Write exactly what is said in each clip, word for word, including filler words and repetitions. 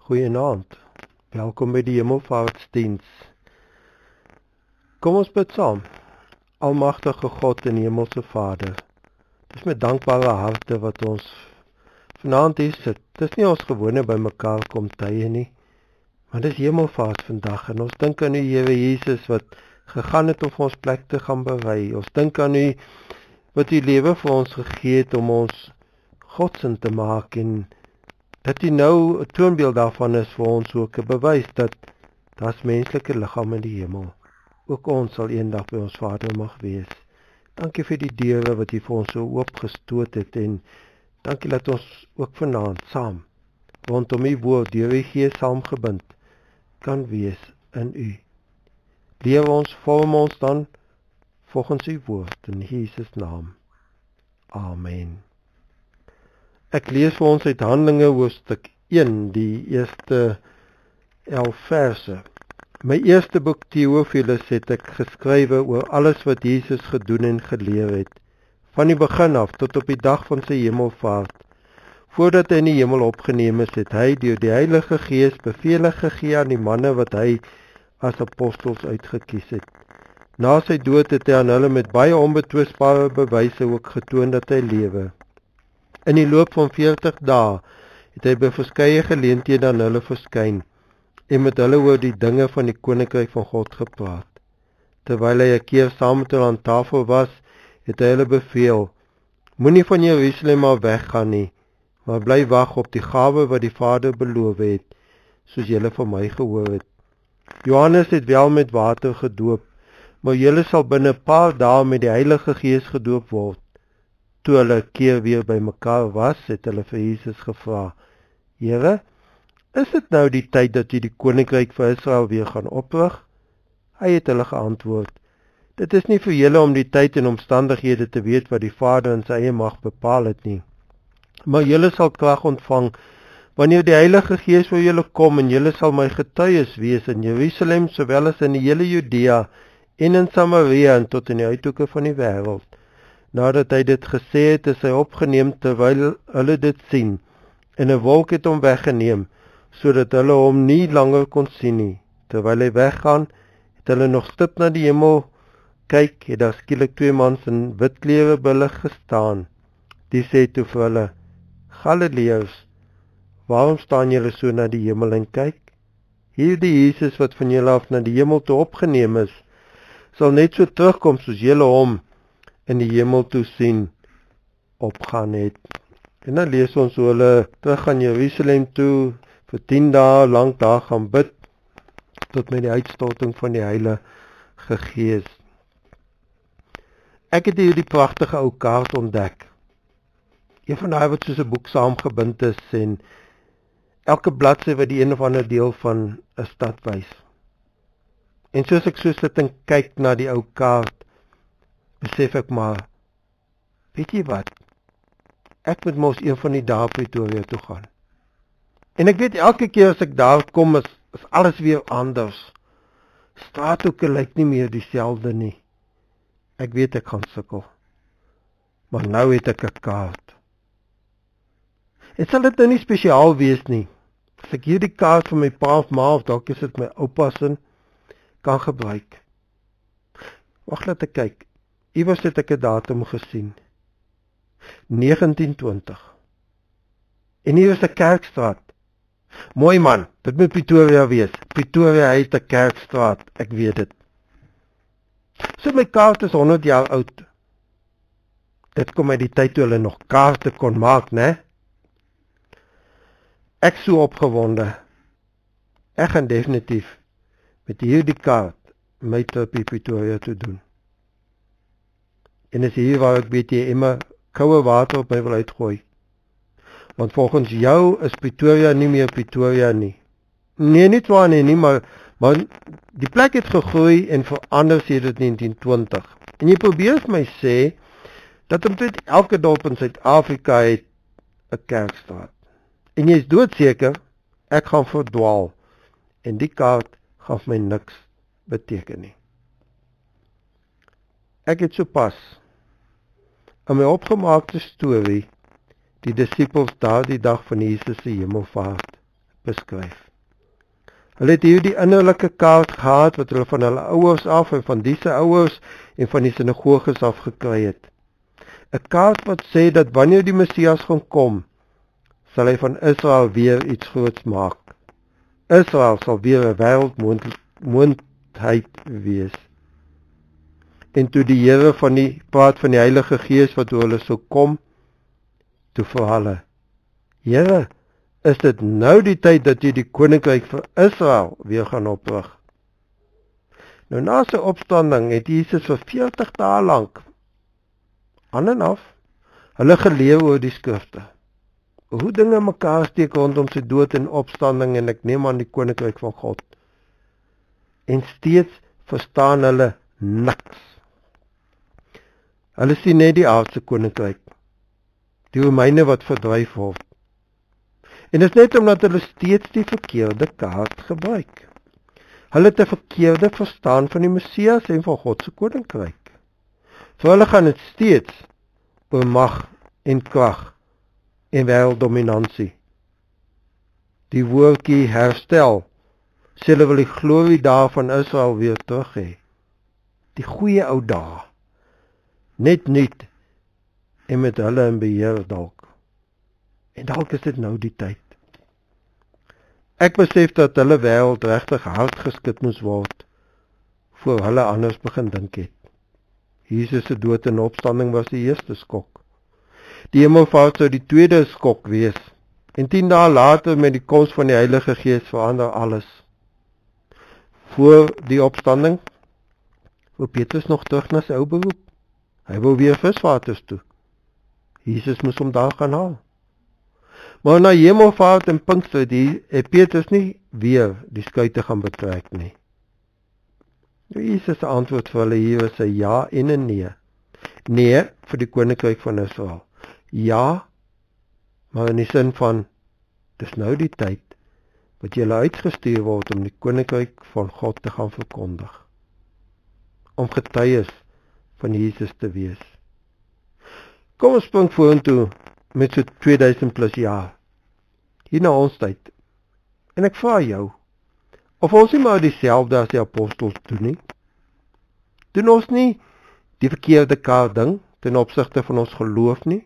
Goeienaand, welkom by die Hemelvaartsdiens. Kom ons bid saam. Almagtige God en Hemelse Vader, dis met dankbare harte wat ons vanaand hier sit. Dis nie ons gewone by mekaar kom tye nie, maar dis Hemelvaart vandag en ons dink aan U Here Jesus wat gegaan het om vir ons plek te gaan berei. Ons dink aan U wat U lewe vir ons gegee het om ons godsin te maak en dat U nou 'n toonbeeld daarvan is vir ons ook 'n bewys dat daar's menslike liggaam in die hemel. Ook ons sal eendag by ons Vader mag wees. Dankie vir die deure wat U vir ons so oopgestoot het en dankie dat ons ook vanaand saam rondom U woord deur U Gees saamgebind kan wees in U. Leer ons, vorm ons dan volgens U woord in Jesus naam. Amen. Ek lees vir ons uit Handelinge hoofstuk een, die eerste elf verse. My eerste boek Theophilus het ek geskrywe oor alles wat Jesus gedoen en geleer het, van die begin af tot op die dag van sy hemelvaart. Voordat hy in die hemel opgeneem is, het hy deur die Heilige Gees bevele gegee aan die manne wat hy as apostels uitgekies het. Na sy dood het hy aan hulle met baie onbetwisbare bewyse ook getoon dat hy lewe. In die loop van veertig dae het hy by verskeie geleenthede aan hulle verskyn en met hulle oor die dinge van die koninkryk van God gepraat. Terwyl hy 'n keer saam met hulle aan tafel was, het hy hulle beveel: Moenie van Jerusalem af weggaan nie, maar bly wag op die gawe wat die Vader beloof het, soos julle van my gehoor het. Johannes het wel met water gedoop, maar julle sal binne 'n paar dae met die Heilige Gees gedoop word. Toe hulle 'n keer weer by mekaar was, het hulle vir Jesus gevra: Here, is dit nou die tyd dat U die koninkryk vir Israel weer gaan oprig? Hy het hulle geantwoord: Dit is nie vir julle om die tyd en omstandighede te weet wat die Vader in sy eie mag bepaal het nie. Maar julle sal krag ontvang wanneer die Heilige Gees oor julle kom en julle sal my getuies wees in Jerusalem sowel as in die hele Judea en in Samaria en tot in die uithoeke van die wêreld. Nadat hy dit gesê het, is hy opgeneem terwyl hulle dit sien, en 'n wolk het hom weggeneem, sodat hulle hom nie langer kon sien nie. Terwyl hy weggaan, het hulle nog stip na die hemel kyk, het daar skielik twee mans in wit klere by hulle gestaan. Die sê toe vir hulle: Galileërs, waarom staan julle so na die hemel en kyk? Hierdie Jesus wat van julle af na die hemel toe opgeneem is, sal net so terugkom soos julle hom in die hemel toe sien opgaan het. En dan lees ons hoe hulle terug gaan Jerusalem toe, vir tien dae lank daar gaan bid, tot met die uitstorting van die Heilige Gees. Ek het hier die pragtige ou kaart ontdek. Een van daai wat soos 'n boek saamgebind is en elke bladsy wat die een of ander deel van 'n stad wys. En soos ek so sit en kyk na die ou kaart, besef ek maar, weet jy wat, ek moet mos een van die dae Pretoria toe gaan. En ek weet elke keer as ek daar kom, is, is alles weer anders. Straathoeke lyk nie meer dieselfde nie. Ek weet ek gaan sukkel. Maar nou het ek 'n kaart. En sal dit nou nie spesiaal wees nie, as ek hierdie kaart van my pa of ma of dalk is dit my oupa se kan gebruik. Wag, laat ek kyk. Iewers het ek 'n datum gesien. negentien twintig. En hier is 'n kerkstraat. Mooi man, dit moet Pretoria wees. Pretoria het 'n kerkstraat, ek weet dit. So my kaart is honderd jaar oud. Dit kom uit die tyd toe hulle nog kaarte kon maak, né? Ek so opgewonde. Ek gaan definitief met hierdie kaart my trip in Pretoria toe doen. En is hier waar ek weet jy immer koue water op my wil uitgooi. Want volgens jou is Pretoria nie meer Pretoria nie. Nee, nie waar nie, nie, maar, maar die plek het gegroei en verander sedert negentien twintig. En jy probeer vir my sê, dat omtrent elke dorp in Suid-Afrika het 'n kerkstraat. En jy is doodseker, ek gaan verdwaal. En die kaart gaan vir my niks beteken nie. Ek het sopas in my opgemaakte storie die disippels daardie dag van Jesus se hemelvaart beskryf. Hulle het hier die innerlike kaart gehad wat hulle van hulle ouers af en van die se ouers en van die sinagoges af gekry het. 'n Kaart wat sê dat wanneer die Messias gaan kom, sal hy van Israel weer iets groots maak. Israel sal weer 'n wêreldmoondheid wees. En toe die Here van die praat van die Heilige Gees wat oor hulle sou kom, toe vir hulle, Here, is dit nou die tyd dat jy die koninkryk vir Israel weer gaan oprig? Nou na sy opstanding het Jesus vir veertig dae lank, aan en af, hulle geleer oor die skrifte. Hoe dinge mekaar steek rondom sy dood en opstanding en ek neem aan die koninkryk van God. En steeds verstaan hulle niks. Hulle sien net die aardse koninkryk, die Romeine wat verdryf word. En dit is net omdat hulle steeds die verkeerde kaart gebruik. Hulle het 'n verkeerde verstaan van die Messias en van God se koninkryk. Vir hulle gaan dit steeds oor mag en krag en wêrelddominansie. Die woordjie herstel, sê hulle wil die glorie daar van Israel weer terug hê. Die goeie ou dae, net nuut en met hulle in beheer dalk. En dalk is dit nou die tyd. Ek besef dat hulle wêreld regtig hard geskit moes word, voor hulle anders begin dink het. Jesus se dood en opstanding was die eerste skok. Die hemelvaart sou die tweede skok wees, en tien dae later met die koms van die Heilige Gees verander alles. Voor die opstanding, wou Petrus nog terug na sy ou beroep. Hy wou weer visvaters toe. Jesus moes hom daar gaan haal. Maar na hemelvaart en Pinkster het Petrus nie weer die skuite gaan betrek nie. Jesus se antwoord vir hulle hier is 'n ja en 'n nee. Nee vir die koninkryk van Israel. Ja, maar in die sin van, dis nou die tyd wat julle uitgestuur word om die koninkryk van God te gaan verkondig. Om getuies van Jesus te wees. Kom ons spring vorentoe met so tweeduisend plus jaar. Hier na ons tyd. En ek vra jou, of ons nie maar dieselfde as die apostels doen nie? Doen ons nie die verkeerde kaart ding ten opsigte van ons geloof nie?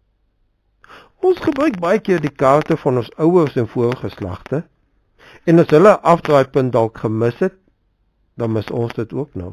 Ons gebruik baie keer die kaarte van ons ouers en voorgeslagte, en as hulle afdraaipunt dalk gemis het, dan mis ons dit ook nou.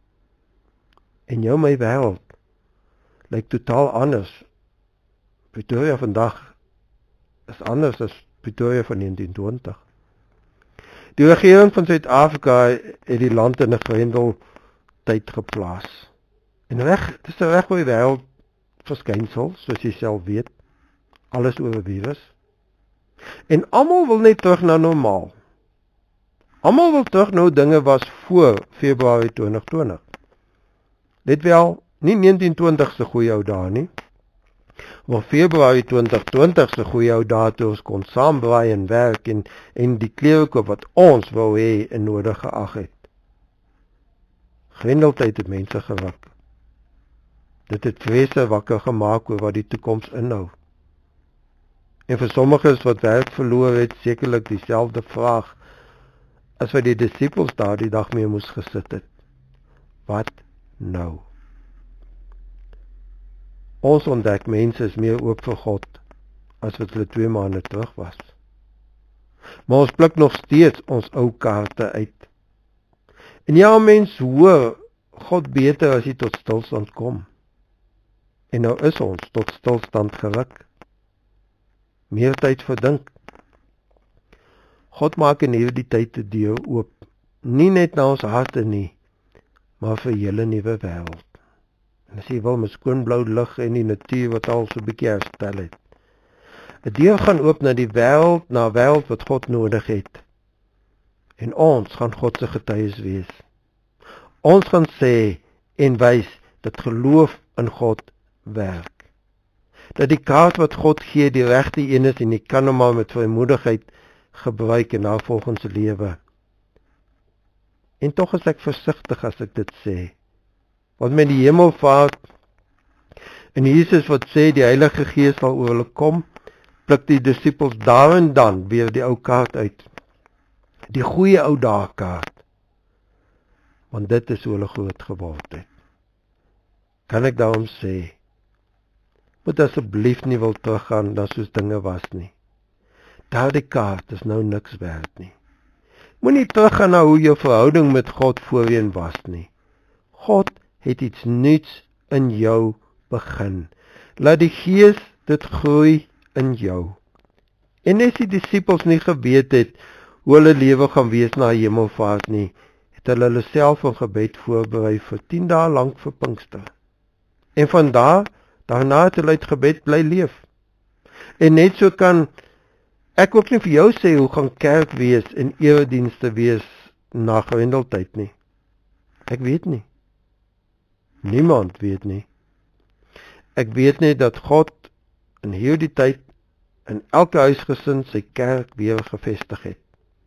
En jou my wêreld lyk totaal anders. Pretoria vandag is anders as Pretoria van negentien twintig. Die regering van Suid-Afrika het die land in 'n grendeltyd geplaas. En reg, dit is 'n reg oor die wêreld verskynsel, soos jy self weet, alles oor 'n virus. En almal wil net terug na normaal. Almal wil terug nou dinge was voor Februarie twintig twintig. Let wel, nie negentien twintig se goeie ou dae nie, maar Februarie twintig twintig se goeie ou dae toe ons kon saambraai en werk en, en die klere koop wat ons wou hê en nodig geag het. Grendeltyd het mense geruk. Dit het vrese wakker gemaak oor wat die toekoms inhou. En vir sommiges wat werk verloor het, sekerlik dieselfde vraag as wat die disippels daardie dag mee moes gesit het. Wat nou? Ons ontdek mense is meer oop vir God as wat hulle twee maande terug was. Maar ons pluk nog steeds ons ou kaarte uit. En ja, mens hoor God beter as hy tot stilstand kom. En nou is ons tot stilstand geruk. Meer tyd vir dink. God maak in hierdie tyd die deur oop, nie net na ons harte nie, maar vir julle nuwe wêreld. En as jy wil, met skoonblou lig en die natuur wat al so 'n bietjie herstel het. 'n Deur gaan oop na die wêreld, na 'n wêreld wat God nodig het. En ons gaan God se getuies wees. Ons gaan sê en wys dat geloof in God werk. Dat die kaart wat God gee die regte een is en jy kan hom maar met vrymoedigheid gebruik in navolgens lewe. En tog is ek versigtig as ek dit sê. Want met die hemelvaart en Jesus wat sê die Heilige Gees sal oor hulle kom, pluk die disippels daar en dan weer die ou kaart uit. Die goeie ou dae kaart. Want dit is hoe hulle groot geword het. Kan ek daarom sê, moet asseblief nie wil teruggaan dan soos dinge was nie. Daardie kaart is nou niks werd nie. Moenie teruggaan na hoe jou verhouding met God voorheen was nie. God het iets nuuts in jou begin. Laat die Gees dit groei in jou. En as die disippels nie geweet het hoe hulle lewe gaan wees na hemelvaart nie, het hulle hulle self in gebed voorberei vir tien dae lank vir Pinkster. En van daar, daarna het hulle uit gebed bly leef. En net so kan ek ook nie vir jou sê hoe gaan kerk wees en eredienste wees na Grendeltyd nie. Ek weet nie. Niemand weet nie. Ek weet net dat God in hierdie tyd in elke huisgesin sy kerk weer gevestig het.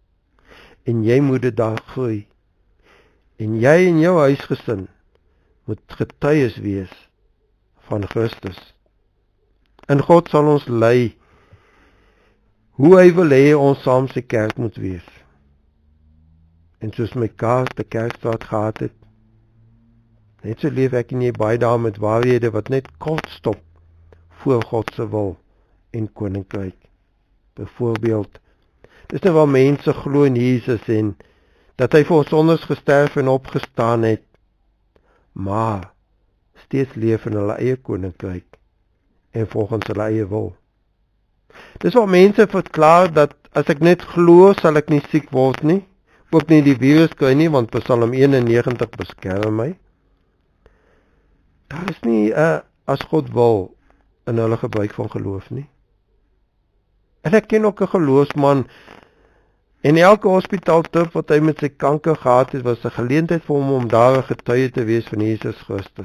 En jy moet dit daar groei. En jy en jou huisgesin moet getuies wees van Christus. En God sal ons lei hoe hy wil hê ons saam sy kerk moet wees. En soos my kaart die Kerkstraat gehad het, net so leef ek en jy baie daar met waarhede wat net kort stop voor God se wil en koninkryk. Byvoorbeeld, dis nou waar mense glo in Jesus en dat hy vir ons sondes gesterf en opgestaan het, maar steeds leef in hulle eie koninkryk en volgens hulle eie wil. Dis waar mense verklaar dat as ek net glo, sal ek nie siek word nie, ook nie die virus kry nie, want Psalm eenennegentig beskerm my. Daar is nie 'n uh, as God wil in hulle gebruik van geloof nie. En ek ken ook 'n geloofsman, en elke hospitaaltrip wat hy met sy kanker gehad het, was 'n geleentheid vir hom om daar 'n getuie te wees van Jesus Christus.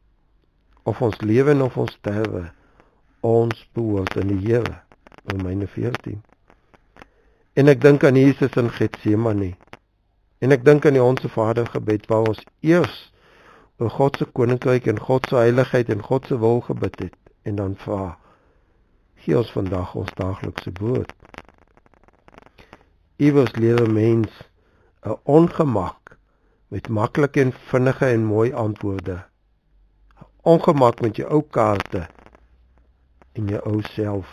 Of ons lewe en of ons sterwe, ons behoort aan die Here. Romeine veertien. En ek dink aan Jesus in Getsemane. En ek dink aan die Onse Vader gebed waar ons eers oor God se koninkryk en God se heiligheid en God se wil gebid het en dan vra: gee ons vandag ons daaglikse brood. Iewers lewe mens 'n ongemak met maklike en vinnige en mooi antwoorde. Ongemak met jou ou kaarte en jou ou self.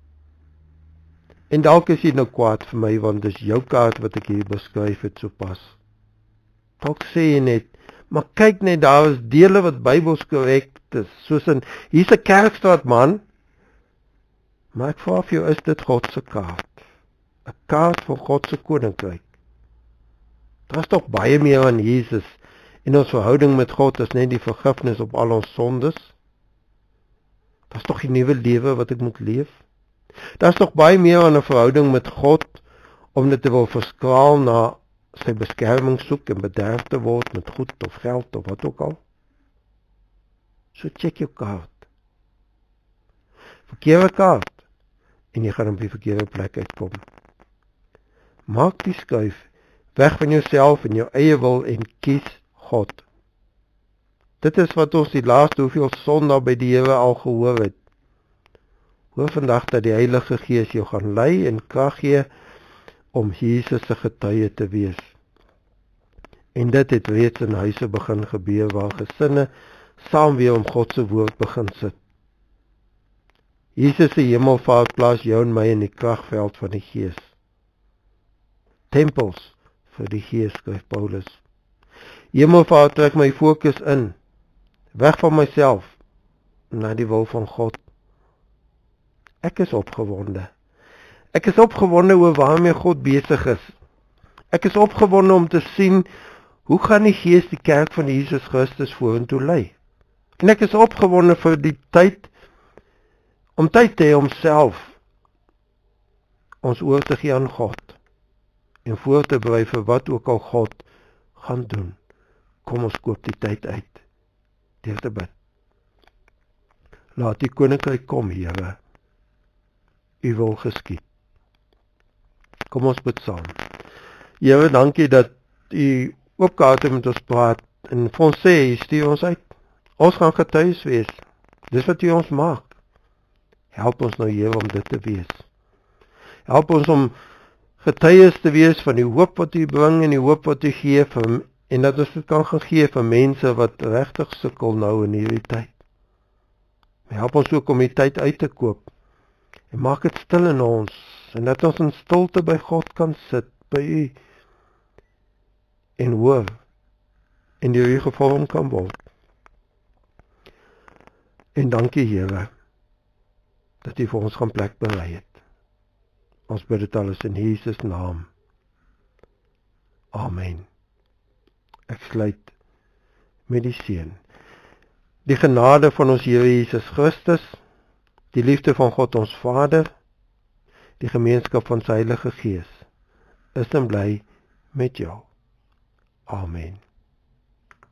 En dalk is jy nou kwaad vir my, want dis jou kaart wat ek hier beskryf het sopas. Dalk sê jy net, maar kyk net, daar is dele wat Bybels korrek is, soos in, hier's 'n Kerkstraat man, maar ek vra vir jou, is dit God se kaart? 'n Kaart van God se koninkryk. Daar is tog baie meer aan Jesus en ons verhouding met God as net die vergifnis op al ons sondes. Daar is tog die nuwe lewe wat ek moet leef. Daar is tog baie meer aan 'n verhouding met God om dit te wil verskraal na sy beskerming soek en bederf te word met goed of geld of wat ook al. So check jou kaart. Verkeerde kaart en jy gaan op die verkeerde plek uitkom. Maak die skuif weg van jouself en jou eie wil en kies God. Dit is wat ons die laaste hoeveel Sondae by die Here al gehoor het. Hoor vandag dat die Heilige Gees jou gaan lei en krag gee om Jesus se getuie te wees. En dit het reeds in huise begin gebeur waar gesinne saam weer om God se woord begin sit. Jesus se hemelvaart plaas jou en my in die kragveld van die Gees. Tempels vir die Gees, skryf Paulus. Hemelvaart trek my fokus in, weg van myself, na die wil van God. Ek is opgewonde. Ek is opgewonde oor waarmee God besig is. Ek is opgewonde om te sien, hoe gaan die Gees die kerk van Jesus Christus vorentoe lei? En ek is opgewonde vir die tyd, om tyd te hê om self ons oor te gee aan God, en voor te berei vir wat ook al God gaan doen. Kom ons koop die tyd uit, deur te bid. Laat die koninkryk kom, Here. U wil geskied. Kom ons bid saam. Here, dankie dat u ook kaarte met ons praat en vir ons sê, stuur ons uit. Ons gaan getuies wees. Dis wat u ons maak. Help ons nou, Here, om dit te wees. Help ons om getuies te wees van die hoop wat U bring en die hoop wat U gee, vir, en dat ons dit kan gaan gee vir mense wat regtig sukkel nou in hierdie tyd. Help ons ook om die tyd uit te koop, en maak dit stil in ons, en dat ons in stilte by God kan sit, by U, en hoor, en deur U gevorm kan word. En dankie, Here, dat U vir ons gaan plek berei het. Ons bid dit alles in Jesus naam. Amen. Ek sluit met die seën. Die genade van ons Here Jesus Christus, die liefde van God ons Vader, die gemeenskap van sy Heilige Gees, is en bly met jou. Amen.